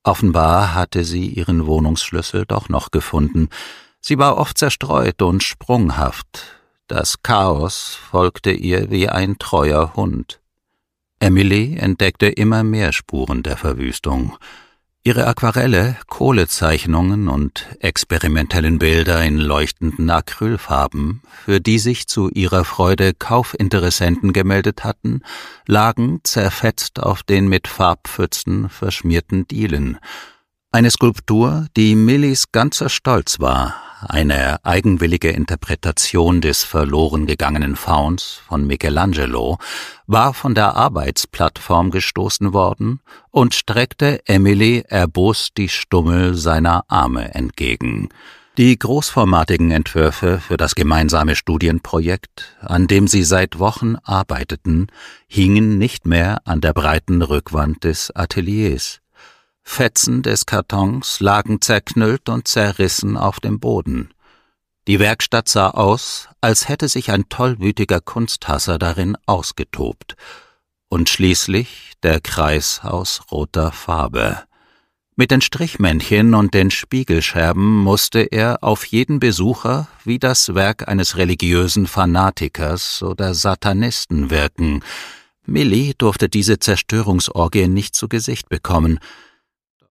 Offenbar hatte sie ihren Wohnungsschlüssel doch noch gefunden. Sie war oft zerstreut und sprunghaft. Das Chaos folgte ihr wie ein treuer Hund. Emily entdeckte immer mehr Spuren der Verwüstung. Ihre Aquarelle, Kohlezeichnungen und experimentellen Bilder in leuchtenden Acrylfarben, für die sich zu ihrer Freude Kaufinteressenten gemeldet hatten, lagen zerfetzt auf den mit Farbpfützen verschmierten Dielen. Eine Skulptur, die Millys ganzer Stolz war, eine eigenwillige Interpretation des verloren gegangenen Fauns von Michelangelo, war von der Arbeitsplattform gestoßen worden und streckte Emily erbost die Stummel seiner Arme entgegen. Die großformatigen Entwürfe für das gemeinsame Studienprojekt, an dem sie seit Wochen arbeiteten, hingen nicht mehr an der breiten Rückwand des Ateliers. Fetzen des Kartons lagen zerknüllt und zerrissen auf dem Boden. Die Werkstatt sah aus, als hätte sich ein tollwütiger Kunsthasser darin ausgetobt. Und schließlich der Kreis aus roter Farbe. Mit den Strichmännchen und den Spiegelscherben musste er auf jeden Besucher wie das Werk eines religiösen Fanatikers oder Satanisten wirken. Milly durfte diese Zerstörungsorgie nicht zu Gesicht bekommen.